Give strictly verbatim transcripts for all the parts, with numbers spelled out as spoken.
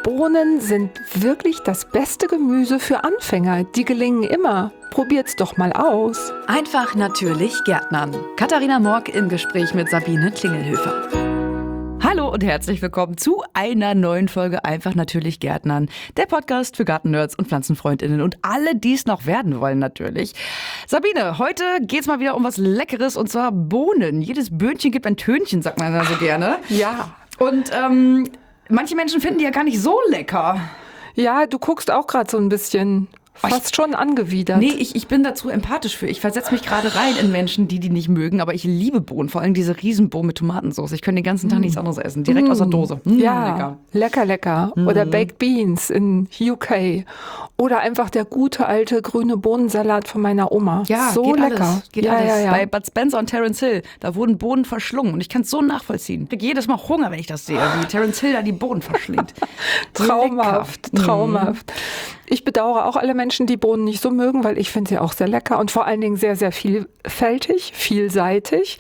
Bohnen sind wirklich das beste Gemüse für Anfänger. Die gelingen immer. Probiert's doch mal aus. Einfach natürlich Gärtnern. Katharina Morg im Gespräch mit Sabine Klingelhöfer. Hallo und herzlich willkommen zu einer neuen Folge Einfach natürlich Gärtnern. Der Podcast für Gartennerds und Pflanzenfreundinnen und alle, die es noch werden wollen natürlich. Sabine, heute geht's mal wieder um was Leckeres und zwar Bohnen. Jedes Böhnchen gibt ein Tönchen, sagt man da so gerne. Ja. Und ähm, manche Menschen finden die ja gar nicht so lecker. Ja, du guckst auch gerade so ein bisschen fast ich, schon angewidert. Nee, ich, ich bin dazu empathisch für. Ich versetze mich gerade rein in Menschen, die die nicht mögen. Aber ich liebe Bohnen, vor allem diese Riesenbohnen mit Tomatensauce. Ich könnte den ganzen Tag mm. nichts anderes essen. Direkt mm. aus der Dose. Mm, ja, lecker. lecker, lecker. Mm. Oder Baked Beans in U K. Oder einfach der gute alte grüne Bohnensalat von meiner Oma. Ja, so geht lecker. Alles, geht ja, alles. Ja, ja. Bei Bud Spencer und Terence Hill, da wurden Bohnen verschlungen. Und ich kann es so nachvollziehen. Ich kriege jedes Mal Hunger, wenn ich das sehe, wie Terence Hill da die Bohnen verschlingt. Traumhaft, lecker. traumhaft. Mm. Ich bedauere auch alle Menschen, die Bohnen nicht so mögen, weil ich finde sie auch sehr lecker und vor allen Dingen sehr, sehr vielfältig, vielseitig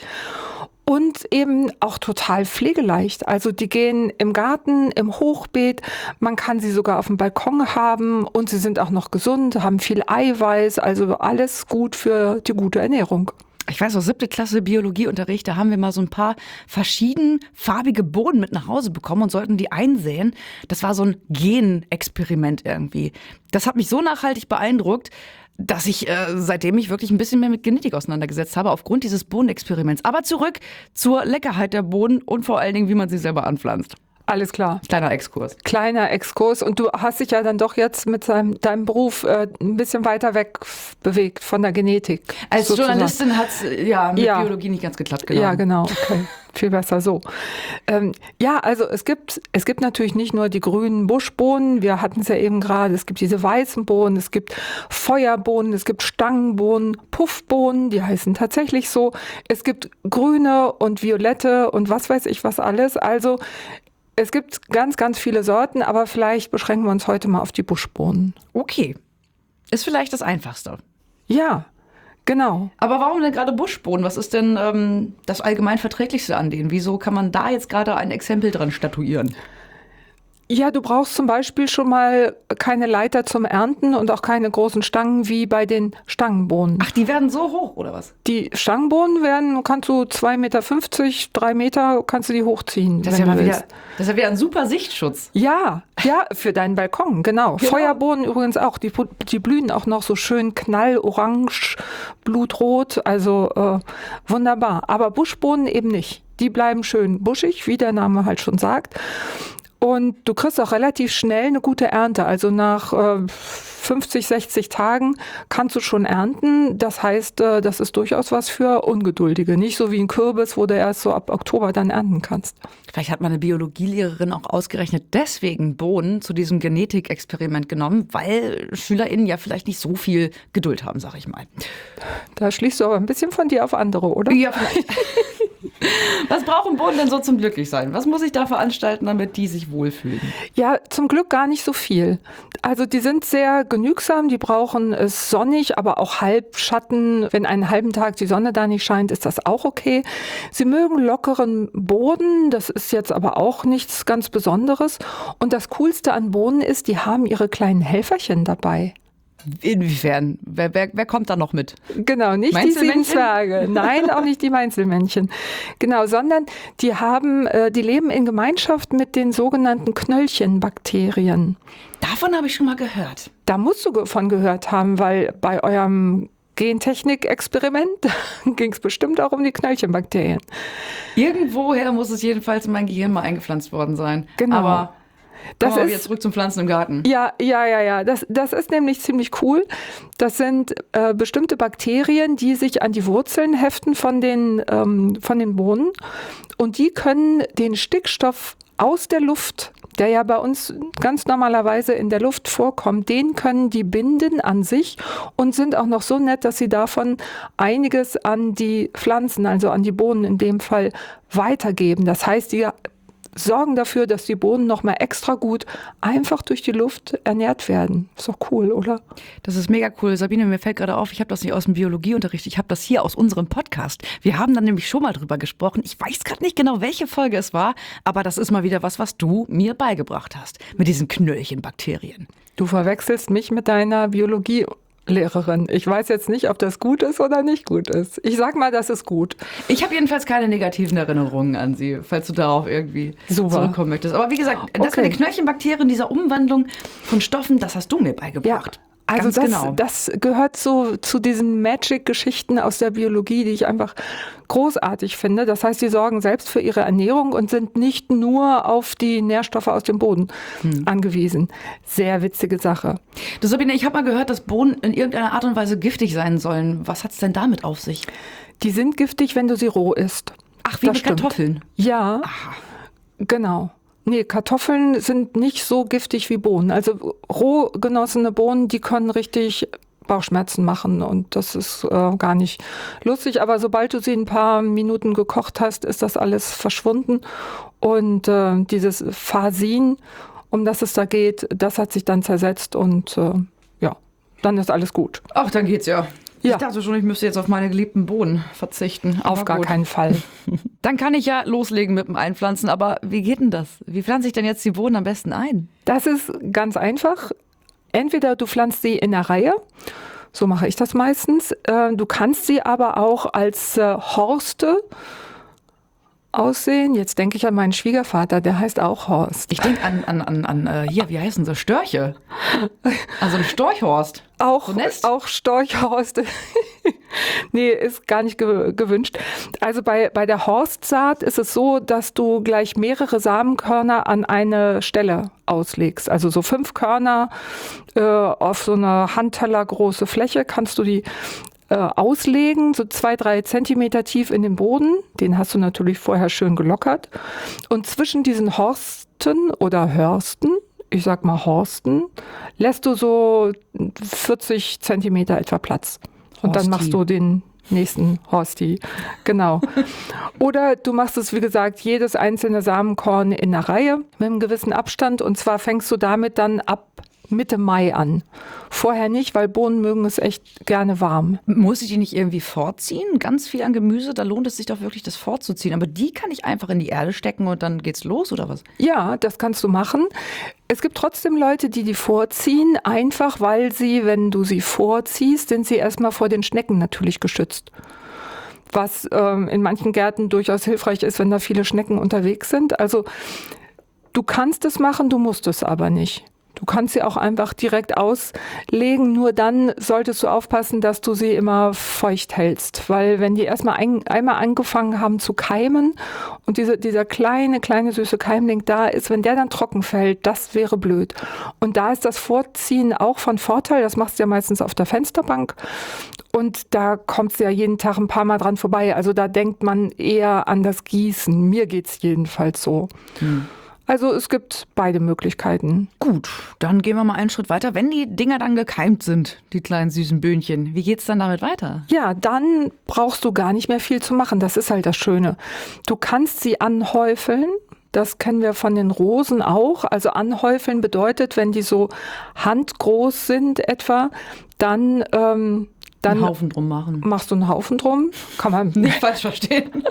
und eben auch total pflegeleicht. Also die gehen im Garten, im Hochbeet, man kann sie sogar auf dem Balkon haben und sie sind auch noch gesund, haben viel Eiweiß, also alles gut für die gute Ernährung. Ich weiß noch, siebte Klasse Biologieunterricht, da haben wir mal so ein paar verschiedenfarbige Bohnen mit nach Hause bekommen und sollten die einsäen. Das war so ein Genexperiment irgendwie. Das hat mich so nachhaltig beeindruckt, dass ich äh, seitdem mich wirklich ein bisschen mehr mit Genetik auseinandergesetzt habe, aufgrund dieses Bohnenexperiments. Aber zurück zur Leckerheit der Bohnen und vor allen Dingen, wie man sie selber anpflanzt. Alles klar. Kleiner Exkurs. Kleiner Exkurs. Und du hast dich ja dann doch jetzt mit deinem, deinem Beruf äh, ein bisschen weiter weg bewegt von der Genetik. Als sozusagen. Journalistin hat es ja mit ja. Biologie nicht ganz geklappt. Genau. Ja, genau. Okay. Viel besser so. Ähm, ja, also es gibt, es gibt natürlich nicht nur die grünen Buschbohnen, wir hatten es ja eben gerade, es gibt diese weißen Bohnen, es gibt Feuerbohnen, es gibt Stangenbohnen, Puffbohnen, die heißen tatsächlich so. Es gibt grüne und violette und was weiß ich was alles. Also es gibt ganz, ganz viele Sorten, aber vielleicht beschränken wir uns heute mal auf die Buschbohnen. Okay, ist vielleicht das Einfachste. Ja, genau. Aber warum denn gerade Buschbohnen? Was ist denn ähm, das allgemein Verträglichste an denen? Wieso kann man da jetzt gerade ein Exempel dran statuieren? Ja, du brauchst zum Beispiel schon mal keine Leiter zum Ernten und auch keine großen Stangen wie bei den Stangenbohnen. Ach, die werden so hoch, oder was? Die Stangenbohnen werden, kannst du zwei Meter fünfzig, drei Meter, kannst du die hochziehen. Das ist ja mal wieder, das ist ja wieder ein super Sichtschutz. Ja, ja, für deinen Balkon, genau. genau. Feuerbohnen übrigens auch, die, die blühen auch noch so schön knallorange, blutrot, also äh, wunderbar. Aber Buschbohnen eben nicht. Die bleiben schön buschig, wie der Name halt schon sagt. Und du kriegst auch relativ schnell eine gute Ernte. Also nach äh, fünfzig, sechzig Tagen kannst du schon ernten. Das heißt, äh, das ist durchaus was für Ungeduldige. Nicht so wie ein Kürbis, wo du erst so ab Oktober dann ernten kannst. Vielleicht hat meine Biologielehrerin auch ausgerechnet deswegen Bohnen zu diesem Genetikexperiment genommen, weil SchülerInnen ja vielleicht nicht so viel Geduld haben, sag ich mal. Da schließt du aber ein bisschen von dir auf andere, oder? Ja, vielleicht. Was brauchen Bohnen denn so zum Glücklichsein? Was muss ich da veranstalten, damit die sich wohlfühlen? Ja, zum Glück gar nicht so viel. Also die sind sehr genügsam, die brauchen es sonnig, aber auch Halbschatten. Wenn einen halben Tag die Sonne da nicht scheint, ist das auch okay. Sie mögen lockeren Boden, das ist jetzt aber auch nichts ganz Besonderes. Und das Coolste an Bohnen ist, die haben ihre kleinen Helferchen dabei. Inwiefern? Wer, wer, wer kommt da noch mit? Genau, nicht die sieben Zwerge. Nein, auch nicht die Mainzelmännchen. Genau, sondern die haben, äh, die leben in Gemeinschaft mit den sogenannten Knöllchenbakterien. Davon habe ich schon mal gehört. Da musst du von gehört haben, weil bei eurem Gentechnik-Experiment ging es bestimmt auch um die Knöllchenbakterien. Irgendwoher muss es jedenfalls in mein Gehirn mal eingepflanzt worden sein. Genau. Aber Das Kommen wir ist wieder zurück zum Pflanzen im Garten. Ja, ja, ja, ja. Das, das ist nämlich ziemlich cool. Das sind äh, bestimmte Bakterien, die sich an die Wurzeln heften von den, ähm, von den Bohnen. Und die können den Stickstoff aus der Luft, der ja bei uns ganz normalerweise in der Luft vorkommt, den können die binden an sich und sind auch noch so nett, dass sie davon einiges an die Pflanzen, also an die Bohnen in dem Fall, weitergeben. Das heißt, die sorgen dafür, dass die Bohnen nochmal extra gut einfach durch die Luft ernährt werden. Ist doch cool, oder? Das ist mega cool. Sabine, mir fällt gerade auf, ich habe das nicht aus dem Biologieunterricht, ich habe das hier aus unserem Podcast. Wir haben dann nämlich schon mal drüber gesprochen. Ich weiß gerade nicht genau, welche Folge es war, aber das ist mal wieder was, was du mir beigebracht hast. Mit diesen Knöllchenbakterien. Du verwechselst mich mit deiner Biologielehrerin. Ich weiß jetzt nicht, ob das gut ist oder nicht gut ist. Ich sag mal, das ist gut. Ich habe jedenfalls keine negativen Erinnerungen an sie, falls du darauf irgendwie Super. zurückkommen möchtest. Aber wie gesagt, das Okay. mit den Knöllchenbakterien, dieser Umwandlung von Stoffen, das hast du mir beigebracht. Also Ganz das, genau. das gehört so zu diesen Magic-Geschichten aus der Biologie, die ich einfach großartig finde. Das heißt, die sorgen selbst für ihre Ernährung und sind nicht nur auf die Nährstoffe aus dem Boden hm. angewiesen. Sehr witzige Sache. Du, Sabine, ich habe mal gehört, dass Bohnen in irgendeiner Art und Weise giftig sein sollen. Was hat es denn damit auf sich? Die sind giftig, wenn du sie roh isst. Ach, wie Das mit stimmt. Kartoffeln? Ja, Aha. genau. Nee, Kartoffeln sind nicht so giftig wie Bohnen. Also roh genossene Bohnen, die können richtig Bauchschmerzen machen und das ist äh, gar nicht lustig. Aber sobald du sie ein paar Minuten gekocht hast, ist das alles verschwunden. Und äh, dieses Phasin, um das es da geht, das hat sich dann zersetzt und äh, ja, dann ist alles gut. Ach, dann geht's ja. Ja. Ich dachte schon, ich müsste jetzt auf meine geliebten Bohnen verzichten. Auf Aber gar gut. keinen Fall. Dann kann ich ja loslegen mit dem Einpflanzen. Aber wie geht denn das? Wie pflanze ich denn jetzt die Bohnen am besten ein? Das ist ganz einfach. Entweder du pflanzt sie in der Reihe, so mache ich das meistens. Äh, Du kannst sie aber auch als äh, Horste aussehen. Jetzt denke ich an meinen Schwiegervater, der heißt auch Horst. Ich denke an, an, an, an äh, hier, wie heißen sie? Störche. Also ein Storchhorst. Auch, So Nest? auch Storchhorste. Nee, ist gar nicht ge gewünscht. Also bei, bei der Horstsaat ist es so, dass du gleich mehrere Samenkörner an eine Stelle auslegst. Also so fünf Körner äh, auf so eine Handteller große Fläche kannst du die äh, auslegen, so zwei, drei Zentimeter tief in den Boden. Den hast du natürlich vorher schön gelockert. Und zwischen diesen Horsten oder Hörsten, ich sag mal Horsten, lässt du so vierzig Zentimeter etwa Platz. Und dann Horsti. machst du den nächsten Horsti. Genau. Oder du machst es, wie gesagt, jedes einzelne Samenkorn in einer Reihe mit einem gewissen Abstand. Und zwar fängst du damit dann ab Mitte Mai an. Vorher nicht, weil Bohnen mögen es echt gerne warm. Muss ich die nicht irgendwie vorziehen? Ganz viel an Gemüse, da lohnt es sich doch wirklich, das vorzuziehen. Aber die kann ich einfach in die Erde stecken und dann geht's los, oder was? Ja, das kannst du machen. Es gibt trotzdem Leute, die die vorziehen, einfach weil sie, wenn du sie vorziehst, sind sie erstmal vor den Schnecken natürlich geschützt. Was ähm, in manchen Gärten durchaus hilfreich ist, wenn da viele Schnecken unterwegs sind. Also du kannst es machen, du musst es aber nicht. Du kannst sie auch einfach direkt auslegen, nur dann solltest du aufpassen, dass du sie immer feucht hältst, weil wenn die erstmal ein, einmal angefangen haben zu keimen und diese, dieser kleine, kleine süße Keimling da ist, wenn der dann trocken fällt, das wäre blöd. Und da ist das Vorziehen auch von Vorteil, das machst du ja meistens auf der Fensterbank und da kommst du ja jeden Tag ein paar Mal dran vorbei, also da denkt man eher an das Gießen, mir geht's jedenfalls so. Hm. Also es gibt beide Möglichkeiten. Gut, dann gehen wir mal einen Schritt weiter. Wenn die Dinger dann gekeimt sind, die kleinen süßen Böhnchen, wie geht's dann damit weiter? Ja, dann brauchst du gar nicht mehr viel zu machen. Das ist halt das Schöne. Du kannst sie anhäufeln. Das kennen wir von den Rosen auch. Also anhäufeln bedeutet, wenn die so handgroß sind etwa, dann... Ähm, dann einen Haufen drum machen. Machst du einen Haufen drum. Kann man nicht falsch verstehen.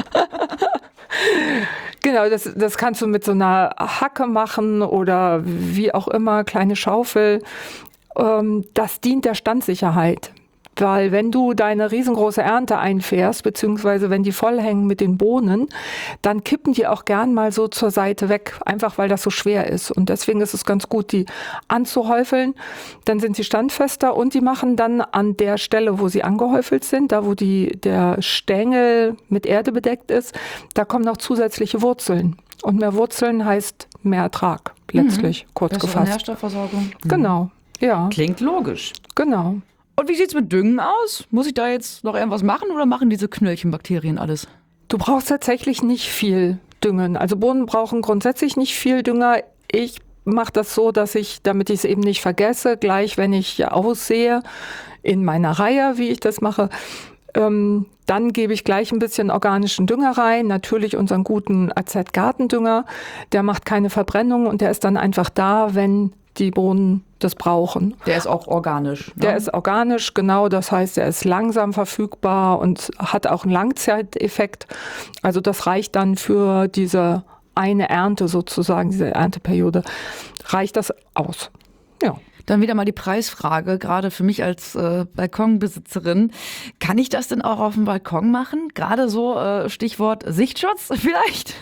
Genau, das, das kannst du mit so einer Hacke machen oder wie auch immer, kleine Schaufel. Ähm, das dient der Standsicherheit. Weil wenn du deine riesengroße Ernte einfährst, beziehungsweise wenn die voll hängen mit den Bohnen, dann kippen die auch gern mal so zur Seite weg, einfach weil das so schwer ist. Und deswegen ist es ganz gut, die anzuhäufeln. Dann sind sie standfester und die machen dann an der Stelle, wo sie angehäufelt sind, da wo die, der Stängel mit Erde bedeckt ist, da kommen noch zusätzliche Wurzeln. Und mehr Wurzeln heißt mehr Ertrag, letztlich, mhm. kurz Bessere gefasst. Nährstoffversorgung. Mhm. Genau, ja. Klingt logisch. Genau. Und wie sieht's mit Düngen aus? Muss ich da jetzt noch irgendwas machen oder machen diese Knöllchenbakterien alles? Du brauchst tatsächlich nicht viel Düngen. Also Bohnen brauchen grundsätzlich nicht viel Dünger. Ich mache das so, dass ich, damit ich es eben nicht vergesse, gleich wenn ich aussehe, in meiner Reihe, wie ich das mache, Ähm, dann gebe ich gleich ein bisschen organischen Dünger rein, natürlich unseren guten A Z-Gartendünger. Der macht keine Verbrennung und der ist dann einfach da, wenn die Bohnen das brauchen. Der ist auch organisch. Ne? Der ist organisch, genau. Das heißt, er ist langsam verfügbar und hat auch einen Langzeiteffekt. Also das reicht dann für diese eine Ernte sozusagen, diese Ernteperiode, reicht das aus. Ja. Dann wieder mal die Preisfrage, gerade für mich als äh, Balkonbesitzerin. Kann ich das denn auch auf dem Balkon machen? Gerade so äh, Stichwort Sichtschutz vielleicht?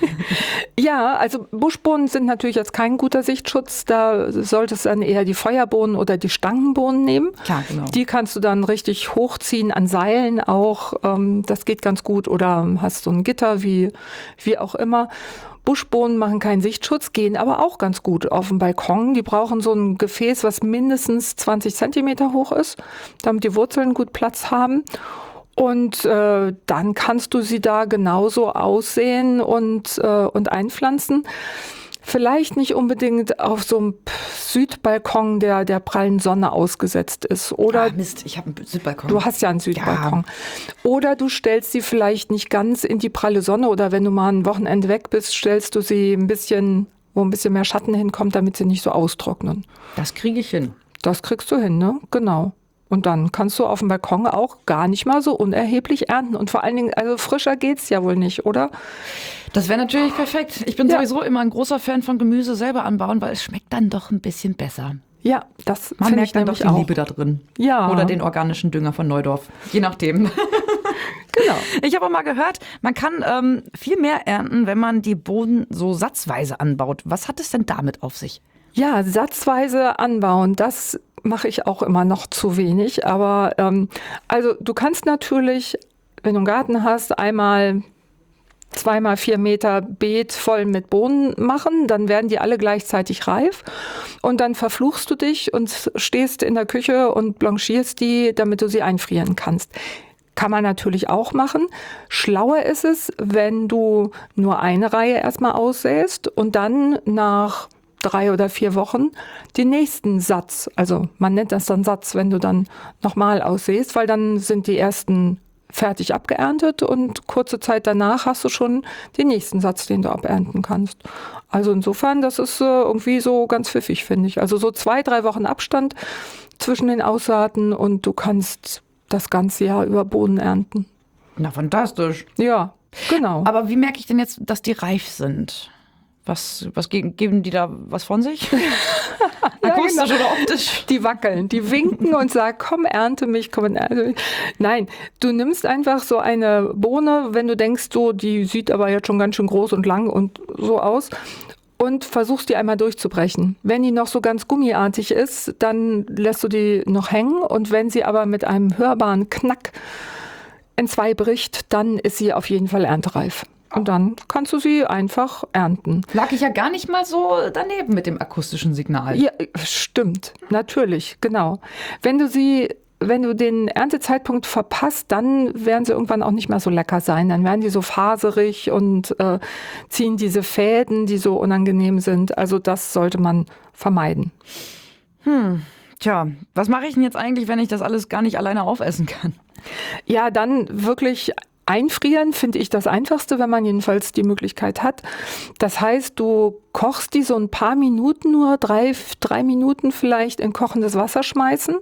Ja, also Buschbohnen sind natürlich jetzt kein guter Sichtschutz. Da solltest du dann eher die Feuerbohnen oder die Stangenbohnen nehmen. Klar, genau. Die kannst du dann richtig hochziehen an Seilen auch. Ähm, das geht ganz gut. Oder hast so ein Gitter, wie, wie auch immer. Buschbohnen machen keinen Sichtschutz, gehen aber auch ganz gut auf dem Balkon. Die brauchen so ein Gefäß, was mindestens zwanzig Zentimeter hoch ist, damit die Wurzeln gut Platz haben. Und äh, dann kannst du sie da genauso aussehen und, äh, und einpflanzen. Vielleicht nicht unbedingt auf so einem Südbalkon, der der prallen Sonne ausgesetzt ist. Oder ah, Mist, ich habe einen Südbalkon. Du hast ja einen Südbalkon. Ja. Oder du stellst sie vielleicht nicht ganz in die pralle Sonne oder wenn du mal ein Wochenende weg bist, stellst du sie ein bisschen, wo ein bisschen mehr Schatten hinkommt, damit sie nicht so austrocknen. Das kriege ich hin. Das kriegst du hin, ne? Genau. Und dann kannst du auf dem Balkon auch gar nicht mal so unerheblich ernten. Und vor allen Dingen, also frischer geht's ja wohl nicht, oder? Das wäre natürlich perfekt. Ich bin Ja. sowieso immer ein großer Fan von Gemüse selber anbauen, weil es schmeckt dann doch ein bisschen besser. Ja, das Man finde merkt ich dann doch nämlich die auch. Liebe da drin. Ja. Oder den organischen Dünger von Neudorf. Je nachdem. Genau. Ich habe auch mal gehört, man kann ähm, viel mehr ernten, wenn man die Bohnen so satzweise anbaut. Was hat es denn damit auf sich? Ja, satzweise anbauen, das mache ich auch immer noch zu wenig. Aber ähm, also du kannst natürlich, wenn du einen Garten hast, einmal zweimal vier Meter Beet voll mit Bohnen machen, dann werden die alle gleichzeitig reif und dann verfluchst du dich und stehst in der Küche und blanchierst die, damit du sie einfrieren kannst. Kann man natürlich auch machen. Schlauer ist es, wenn du nur eine Reihe erstmal aussäst und dann nach drei oder vier Wochen den nächsten Satz, also man nennt das dann Satz, wenn du dann nochmal aussäst, weil dann sind die ersten fertig abgeerntet und kurze Zeit danach hast du schon den nächsten Satz, den du abernten kannst. Also insofern, das ist äh, irgendwie so ganz pfiffig, finde ich. Also so zwei, drei Wochen Abstand zwischen den Aussaaten und du kannst das ganze Jahr über Bohnen ernten. Na, fantastisch. Ja, genau. Aber wie merke ich denn jetzt, dass die reif sind? Was, was ge- geben die da was von sich? Akustisch genau. oder optisch? Die wackeln, die winken und sagen, komm, ernte mich, komm, ernte mich. Nein, du nimmst einfach so eine Bohne, wenn du denkst, so, die sieht aber jetzt schon ganz schön groß und lang und so aus, und versuchst die einmal durchzubrechen. Wenn die noch so ganz gummiartig ist, dann lässt du die noch hängen und wenn sie aber mit einem hörbaren Knack in zwei bricht, dann ist sie auf jeden Fall erntereif. Und dann kannst du sie einfach ernten. Lag ich ja gar nicht mal so daneben mit dem akustischen Signal. Ja, stimmt, natürlich, genau. Wenn du sie, wenn du den Erntezeitpunkt verpasst, dann werden sie irgendwann auch nicht mehr so lecker sein. Dann werden die so faserig und äh, ziehen diese Fäden, die so unangenehm sind. Also das sollte man vermeiden. Hm, tja, was mache ich denn jetzt eigentlich, wenn ich das alles gar nicht alleine aufessen kann? Ja, dann wirklich einfrieren finde ich das Einfachste, wenn man jedenfalls die Möglichkeit hat. Das heißt, du kochst die so ein paar Minuten nur, drei, drei Minuten vielleicht in kochendes Wasser schmeißen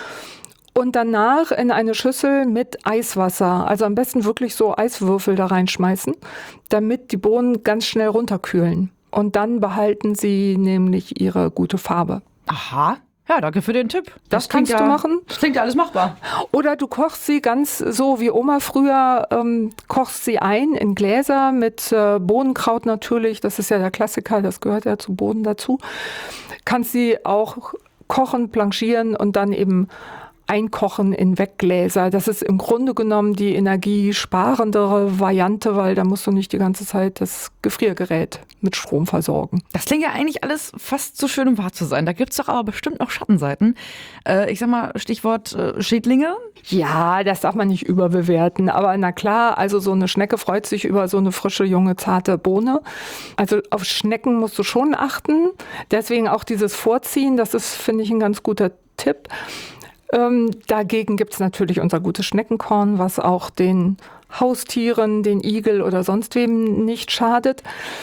und danach in eine Schüssel mit Eiswasser, also am besten wirklich so Eiswürfel da reinschmeißen, damit die Bohnen ganz schnell runterkühlen. Und dann behalten sie nämlich ihre gute Farbe. Aha. Ja, danke für den Tipp. Das, Das kannst klingt du ja, machen. Das klingt ja alles machbar. Oder du kochst sie ganz so wie Oma früher, ähm, kochst sie ein in Gläser mit äh, Bohnenkraut natürlich. Das ist ja der Klassiker, das gehört ja zu Bohnen dazu. Kannst sie auch kochen, blanchieren und dann eben einkochen in Weggläser. Das ist im Grunde genommen die energiesparendere Variante, weil da musst du nicht die ganze Zeit das Gefriergerät mit Strom versorgen. Das klingt ja eigentlich alles fast zu schön, um wahr zu sein. Da gibt es doch aber bestimmt noch Schattenseiten. Äh, ich sag mal, Stichwort äh, Schädlinge. Ja, das darf man nicht überbewerten. Aber na klar, also so eine Schnecke freut sich über so eine frische, junge, zarte Bohne. Also auf Schnecken musst du schon achten. Deswegen auch dieses Vorziehen, das ist, finde ich, ein ganz guter Tipp. Ähm, dagegen gibt es natürlich unser gutes Schneckenkorn, was auch den Haustieren, den Igel oder sonst wem nicht schadet.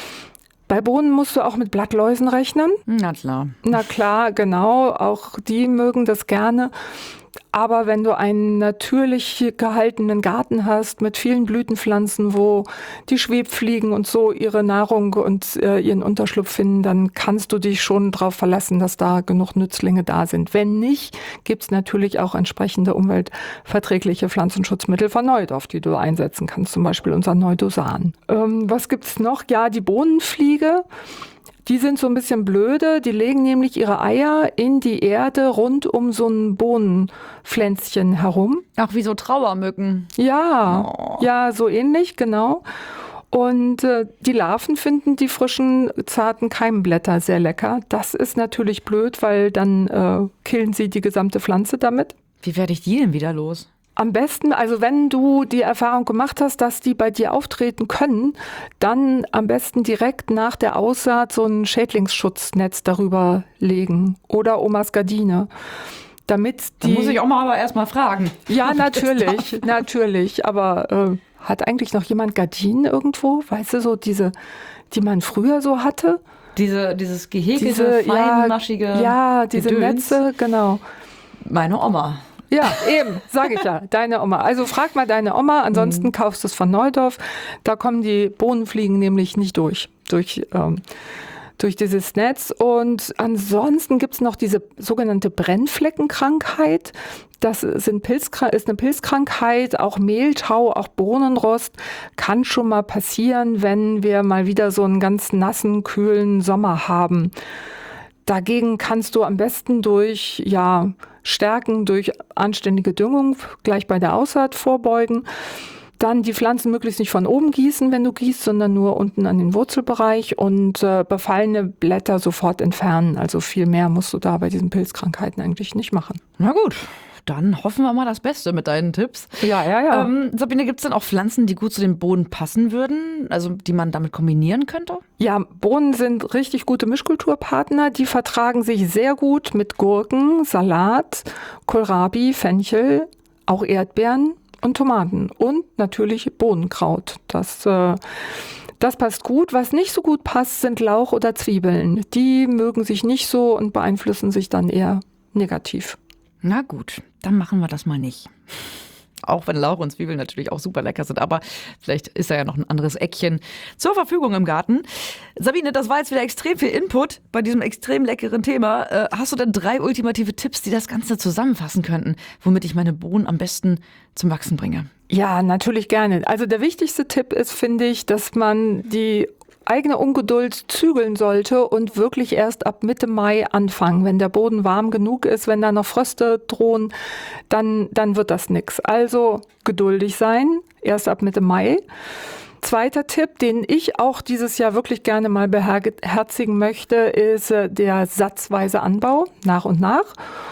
Bei Bohnen musst du auch mit Blattläusen rechnen. Na klar. Na klar, genau. Auch die mögen das gerne. Aber wenn du einen natürlich gehaltenen Garten hast mit vielen Blütenpflanzen, wo die Schwebfliegen und so ihre Nahrung und äh, ihren Unterschlupf finden, dann kannst du dich schon darauf verlassen, dass da genug Nützlinge da sind. Wenn nicht, gibt's natürlich auch entsprechende umweltverträgliche Pflanzenschutzmittel von Neudorf, die du einsetzen kannst, zum Beispiel unser Neudosan. Ähm, was gibt's noch? Ja, die Bohnenfliege. Die sind so ein bisschen blöde, die legen nämlich ihre Eier in die Erde rund um so ein Bohnenpflänzchen herum. Ach, wie so Trauermücken. Ja, Oh. ja, so ähnlich, genau. Und äh, die Larven finden die frischen, zarten Keimblätter sehr lecker. Das ist natürlich blöd, weil dann äh, killen sie die gesamte Pflanze damit. Wie werde ich die denn wieder los? Am besten, also wenn du die Erfahrung gemacht hast, dass die bei dir auftreten können, dann am besten direkt nach der Aussaat so ein Schädlingsschutznetz darüber legen oder Omas Gardine. Damit die. Da muss ich auch mal aber erstmal fragen. Ja, natürlich, natürlich. Aber äh, hat eigentlich noch jemand Gardinen irgendwo? Weißt du, so diese, die man früher so hatte? Diese, dieses Gehege, Diese feinmaschige Ja, ja diese Gedöns. Netze, genau. Meine Oma. Ja, eben, sage ich ja, deine Oma. Also frag mal deine Oma, ansonsten mhm. kaufst du es von Neudorf. Da kommen die Bohnenfliegen nämlich nicht durch, durch, ähm, durch dieses Netz. Und ansonsten gibt's noch diese sogenannte Brennfleckenkrankheit. Das sind Pilzkra- ist eine Pilzkrankheit, auch Mehltau, auch Bohnenrost. Kann schon mal passieren, wenn wir mal wieder so einen ganz nassen, kühlen Sommer haben. Dagegen kannst du am besten durch ja, Stärken, durch anständige Düngung gleich bei der Aussaat vorbeugen. Dann die Pflanzen möglichst nicht von oben gießen, wenn du gießt, sondern nur unten an den Wurzelbereich und äh, befallene Blätter sofort entfernen. Also viel mehr musst du da bei diesen Pilzkrankheiten eigentlich nicht machen. Na gut. Dann hoffen wir mal das Beste mit deinen Tipps. Ja, ja, ja. Ähm, Sabine, gibt es denn auch Pflanzen, die gut zu dem Boden passen würden? Also die man damit kombinieren könnte? Ja, Bohnen sind richtig gute Mischkulturpartner. Die vertragen sich sehr gut mit Gurken, Salat, Kohlrabi, Fenchel, auch Erdbeeren und Tomaten. Und natürlich Bohnenkraut. Das, äh, das passt gut. Was nicht so gut passt, sind Lauch oder Zwiebeln. Die mögen sich nicht so und beeinflussen sich dann eher negativ. Na gut, dann machen wir das mal nicht. Auch wenn Lauch und Zwiebeln natürlich auch super lecker sind, aber vielleicht ist da ja noch ein anderes Eckchen zur Verfügung im Garten. Sabine, das war jetzt wieder extrem viel Input bei diesem extrem leckeren Thema. Äh, hast du denn drei ultimative Tipps, die das Ganze zusammenfassen könnten, womit ich meine Bohnen am besten zum Wachsen bringe? Ja, natürlich gerne. Also der wichtigste Tipp ist, finde ich, dass man die eigene Ungeduld zügeln sollte und wirklich erst ab Mitte Mai anfangen. Wenn der Boden warm genug ist, wenn da noch Fröste drohen, dann, dann wird das nix. Also geduldig sein, erst ab Mitte Mai. Zweiter Tipp, den ich auch dieses Jahr wirklich gerne mal beherzigen möchte, ist der satzweise Anbau, nach und nach.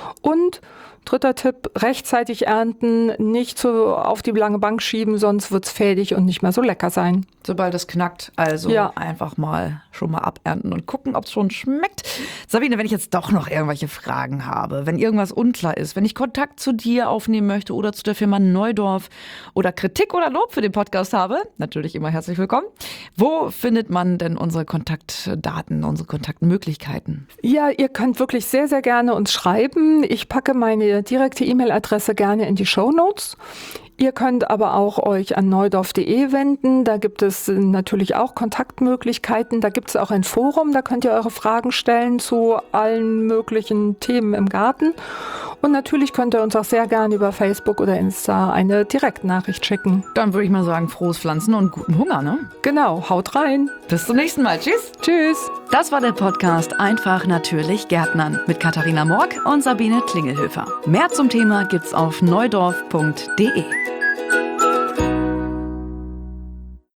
Und dritter Tipp, rechtzeitig ernten, nicht so auf die lange Bank schieben, sonst wird's fädig und nicht mehr so lecker sein. Sobald es knackt, also ja. einfach mal schon mal abernten und gucken, ob es schon schmeckt. Sabine, wenn ich jetzt doch noch irgendwelche Fragen habe, wenn irgendwas unklar ist, wenn ich Kontakt zu dir aufnehmen möchte oder zu der Firma Neudorf oder Kritik oder Lob für den Podcast habe, natürlich immer herzlich willkommen. Wo findet man denn unsere Kontaktdaten, unsere Kontaktmöglichkeiten? Ja, ihr könnt wirklich sehr, sehr gerne uns schreiben. Ich packe meine direkte E-Mail-Adresse gerne in die Shownotes. Ihr könnt aber auch euch an neudorf punkt de wenden. Da gibt es natürlich auch Kontaktmöglichkeiten. Da gibt es auch ein Forum. Da könnt ihr eure Fragen stellen zu allen möglichen Themen im Garten. Und natürlich könnt ihr uns auch sehr gerne über Facebook oder Insta eine Direktnachricht schicken. Dann würde ich mal sagen, frohes Pflanzen und guten Hunger, ne? Genau, haut rein. Bis zum nächsten Mal. Tschüss. Tschüss. Das war der Podcast Einfach natürlich Gärtnern mit Katharina Morg und Sabine Klingelhöfer. Mehr zum Thema gibt's auf neudorf punkt de.